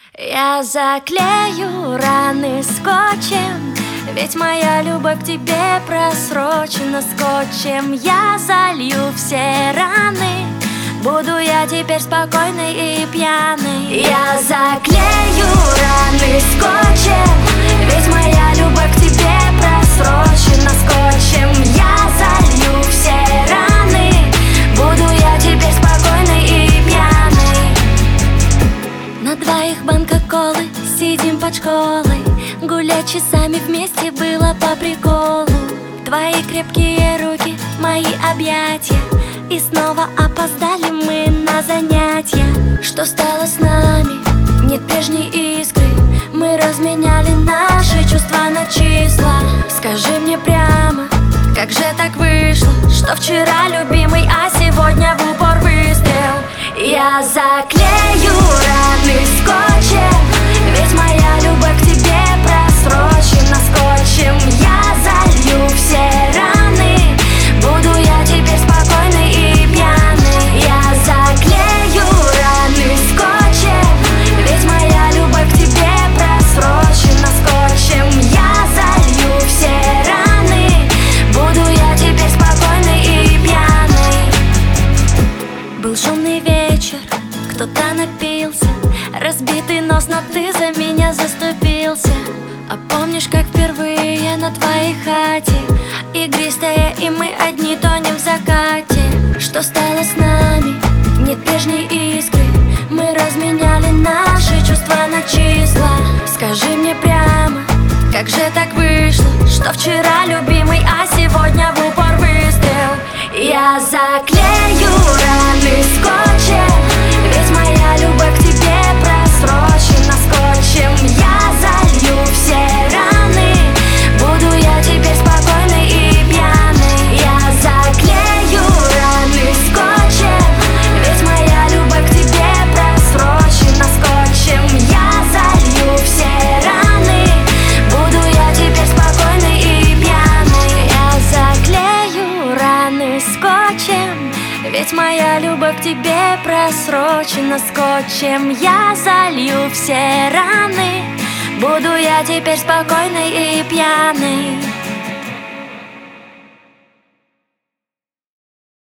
Я заклею раны скотчем, ведь моя любовь к тебе просрочена скотчем. Я залью все раны, буду я теперь спокойной и пьяной. Я заклею раны скотчем, ведь моя любовь к тебе просрочена скотчем. Я залью все раны, буду я теперь спокойной и пьяной. На двоих банка колы, сидим под школой, гулять часами вместе было по приколу. Твои крепкие руки, мои объятия, и снова опоздали мы на занятия. Что стало с нами? Нет прежней искры. Мы разменяли наши чувства на числа. Скажи мне прямо, как же так вышло, что вчера любимый, а сегодня в упор выстрел? Я заклею раны скотчем, ведь моя любовь к тебе просрочена скотчем. Я залью все раны, буду я теперь спокойной и пьяной. Я заклею раны скотчем, ведь моя любовь к тебе просрочена скотчем. Я залью все раны, буду я теперь спокойной и пьяной. Был шумный вечер, кто-то напился, разбитый нос, но ты за меня заступился. А помнишь, как впервые на твоей хате, игристая, и мы одни тонем в закате? Что стало с нами? Нет прежней искры. Мы разменяли наши чувства на числа. Скажи мне прямо, как же так вышло, что вчера любимый, а сегодня в упор выстрел? Я заклею раны скотчем, ведь моя любовь к тебе просрочена скотчем. Я залью все раны, буду я теперь спокойной и пьяной. Я заклею раны скотчем, ведь моя любовь к тебе просрочена скотчем. Я залью все раны, буду я теперь спокойной и пьяной. Я заклею раны скотчем, ведь моя любовь к тебе просрочена скотчем. Я залью все раны, буду я теперь спокойной и пьяной.